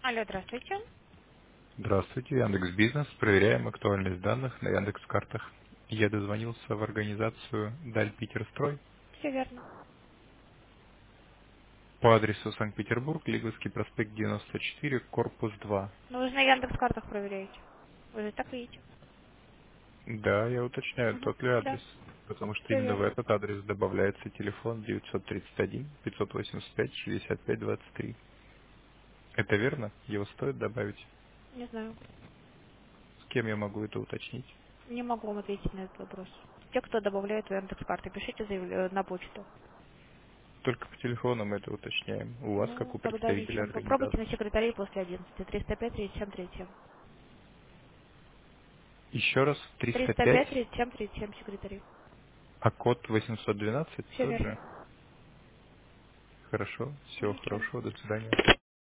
Алло, здравствуйте. Здравствуйте, Яндекс Бизнес. Проверяем актуальность данных на Яндекс Картах. Я дозвонился в организацию Даль Питерстрой Все верно. по адресу Санкт-Петербург, Лиговский проспект 94, корпус 2. Ну вы же на Яндекс картах проверяете. Вы же так видите. Да, я уточняю, Угу. тот ли Да, адрес, потому что все именно в верно. этот адрес добавляется телефон 931 585 65 23. Это верно? Его стоит добавить? Не знаю. С кем я могу это уточнить? Не могу вам ответить на этот вопрос. Те, кто добавляет в Яндекс карты, пишите на почту. Только по телефону мы это уточняем. У вас, как Ну, у тогда представителя ничем. Попробуйте организации. на секретарей после 11. 305 37 37. Еще раз, 305 305. 37 37 секретарей. А код 812 Все тот верно. же? Хорошо. Всего Ничем. хорошего. До свидания.